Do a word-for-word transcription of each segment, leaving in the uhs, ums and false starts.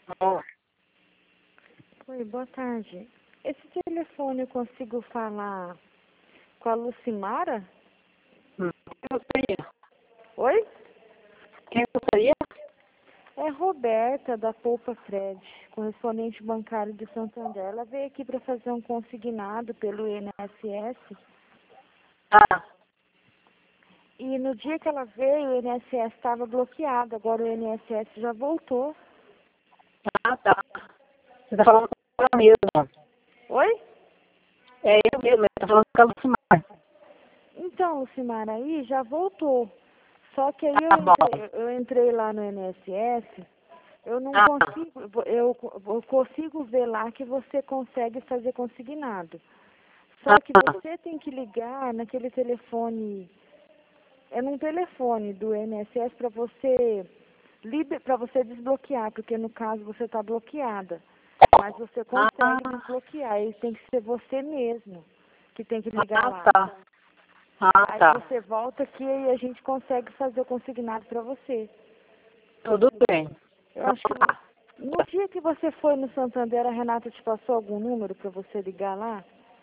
Oh, Oi, boa tarde. Esse telefone eu consigo falar com a Lucimara? hum, quem gostaria? Oi? Quem gostaria? É Roberta, da Poupa Fred, correspondente bancário de Santander. Ela veio aqui para fazer um consignado pelo I N S S. Ah, E no dia que ela veio, o I N S S estava bloqueado. Agora o I N S S já voltou. ah, tá. Você tá falando com ela mesmo. Oi? É eu mesmo, eu tô falando com a Lucimar. Então, Lucimara, aí já voltou. Só que aí eu Tá bom. entrei, eu entrei lá no I N S S. Eu não Ah, consigo, eu, eu consigo ver lá que você consegue fazer consignado. Só que ah, você tem que ligar naquele telefone, é num telefone do I N S S para você para você desbloquear, porque no caso você está bloqueada. Mas você consegue ah, desbloquear, e tem que ser você mesmo que tem que ligar ah, lá. tá. Ah, Aí tá. você volta aqui e a gente consegue fazer o consignado para você. Tudo bem. Eu Vamos acho que lá. no dia que você foi no Santander, a Renata te passou algum número para você ligar lá?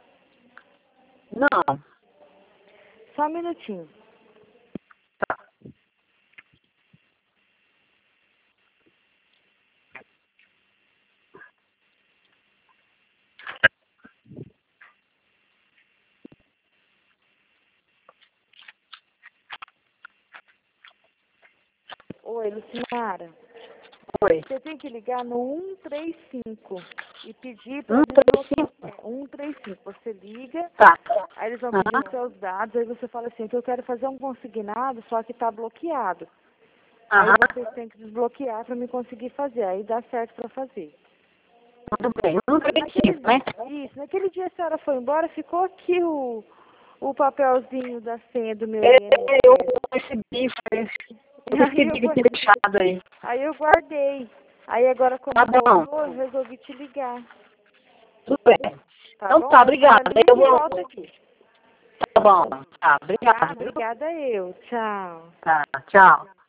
Não. Só um minutinho. Tá. Oi, Lucimara. Oi. Você tem que ligar no um três cinco e pedir para Um, três, desbloquear. cinco. É, um três cinco. Você liga, Tá. aí eles vão pedir os Aham. seus dados, aí você fala assim, que eu quero fazer um consignado, só que está bloqueado. Aí Aham. vocês têm que desbloquear para me conseguir fazer, aí dá certo para fazer. Tudo bem. Um, três, Naquele, cinco, né? isso, naquele dia a senhora foi embora, ficou aqui o, o papelzinho da senha do meu É, eu I N S S. recebi, foi, eu Aí eu, recebi que gua- tinha deixado aí. aí eu guardei. Aí agora Tá como bom. voltou, eu resolvi te ligar. Tudo bem. Tá Então bom? tá, Aí a senhora obrigada. liga Eu e vou. volta aqui. Tá bom. Tá, Tá? obrigada. Viu? Obrigada eu. Tchau. Tá, tchau.